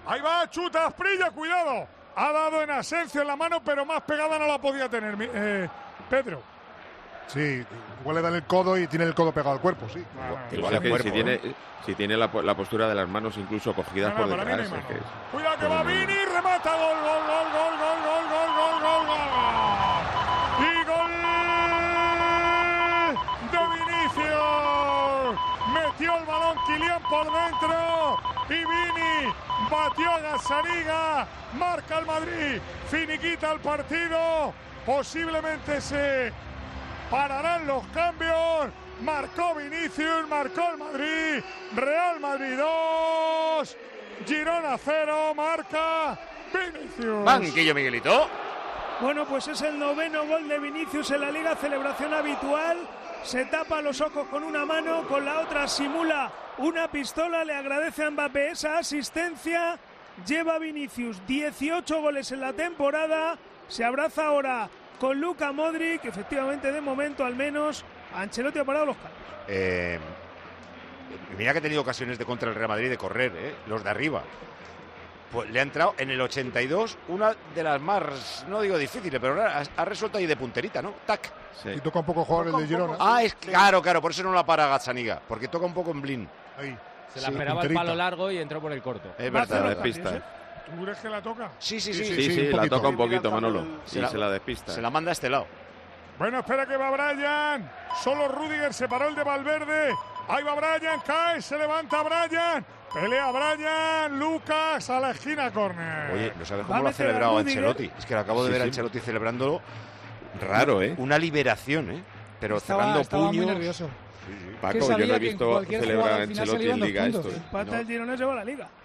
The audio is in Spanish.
Ahí va, chuta Asprilla, cuidado. Ha dado en Asensio en la mano, pero más pegada no la podía tener Pedro. Sí, igual le dan el codo y tiene el codo pegado al cuerpo, sí. Igual que cuerpo, si tiene la postura de las manos incluso cogidas por detrás. Cuidado que va Vini, remata, gol. Y gol de Vinicius. Metió el balón Kylian por dentro y Vini batió a Gazzaniga. Marca el Madrid, finiquita el partido. Posiblemente se pararán los cambios. Marcó Vinicius, marcó el Madrid. Real Madrid 2, Girona 0, marca Vinicius. Banquillo, Miguelito. Bueno, pues es el 9º gol de Vinicius en la Liga, celebración habitual. Se tapa los ojos con una mano, con la otra simula una pistola, le agradece a Mbappé esa asistencia. Lleva Vinicius 18 goles en la temporada, se abraza ahora con Luka Modric, efectivamente de momento al menos Ancelotti ha parado los cambios. Mira que ha tenido ocasiones de contra el Real Madrid de correr, los de arriba. Pues le ha entrado en el 82 una de las más, no digo difíciles, pero ha resuelto ahí de punterita, ¿no? Tac. Sí. Y toca un poco jugar el de Girona. Es claro, por eso no la para Gazzaniga, porque toca un poco en blin. Ahí. Se la esperaba el palo largo y entró por el corto. Es verdad, la despista. ¿Tú crees que la toca? Sí, la toca un poquito, Manolo. Se la despista. Se la manda a este lado. Bueno, espera que va Bryan. Solo Rüdiger separó el de Valverde. Ahí va Bryan, cae, se levanta Bryan. Pelea Bryan, Lucas a la esquina, córner. Oye, no sabes cómo lo ha celebrado Ancelotti. Es que lo acabo de ver a Ancelotti celebrándolo. Raro, Una liberación, Pero cerrando puños. Muy nervioso. Paco, yo no he visto celebrar a Ancelotti en Liga esto. Pata el Girona lleva la Liga.